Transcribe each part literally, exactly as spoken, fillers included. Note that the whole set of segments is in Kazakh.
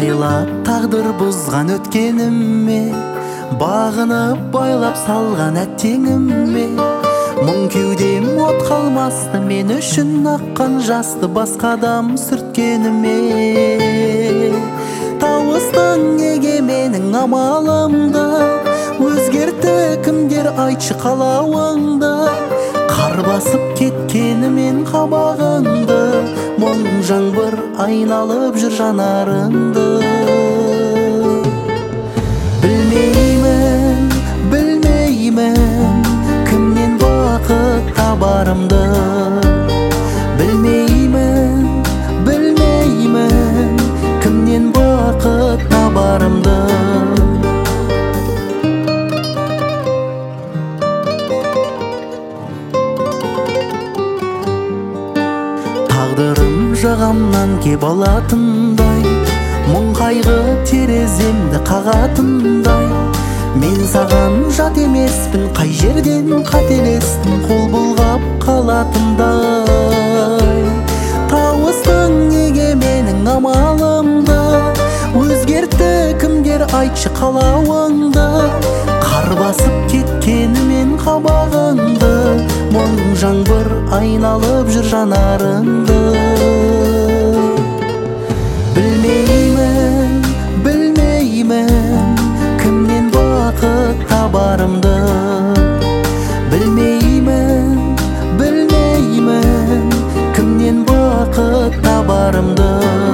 айлап тағдыр бұзған өткеніме, бағынып байлап салған әттеңіме. Мұң кеудем от қалмасты, мен үшін аққан жасты басқа адам сүрткеніме. Тауыстың неге менің амалымды, өзгерті кімдер айтшы қалауыңды. Қар басып кеткенімен қабағыңды, мұң жаңбыр айналып жүр жанарыңды. Білмеймін, білмеймін, кімнен бақыт табарымды. Білмеймін, білмеймін, кімнен бақыт табарымды. Тағдырым жағамнан кеп алатындай, мұң қайғы тереземді қағатындай. Мен саған жат емеспін, қай жерден қателестім, қол бұлғап қалатындай. Тауыстың неге менің амалымды, өзгерті кімдер айтшы қалауыңды. Қар басып кеткенімен қабағыңды, мұң жаңбыр айналып жүр жанарыңды. Білмеймін, білмеймін, кімнен бақыт табарымды. Білмеймін, білмеймін, кімнен бақыт табарымды.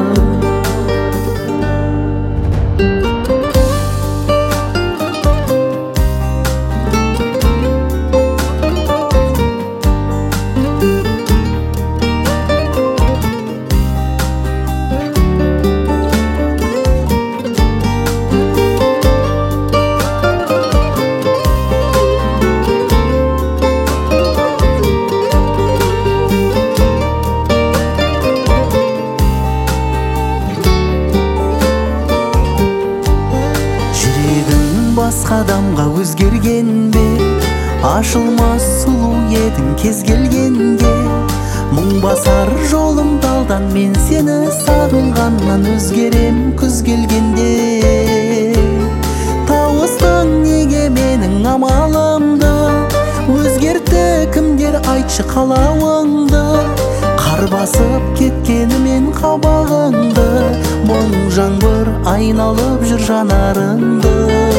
Басқа адамға өзгерген бе, ашылмас сұлу едің кез келгенде. Мұң басар жолым далдан, мен сені сағынғаннан өзгерем күз келгенде. Тауыстың неге менің амалымды, өзгерті кімдер айтшы қалауыңды. Қар басып кеткенімен қабағыңды, мұң жаңбыр айналып жүр жанарыңды.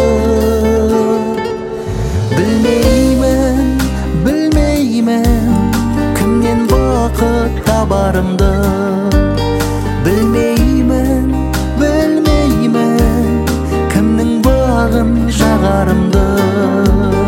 Білмеймін, білмеймін, кімнен бақыт табарымды. Білмеймін, білмеймін, кімнің бағын жағарымды.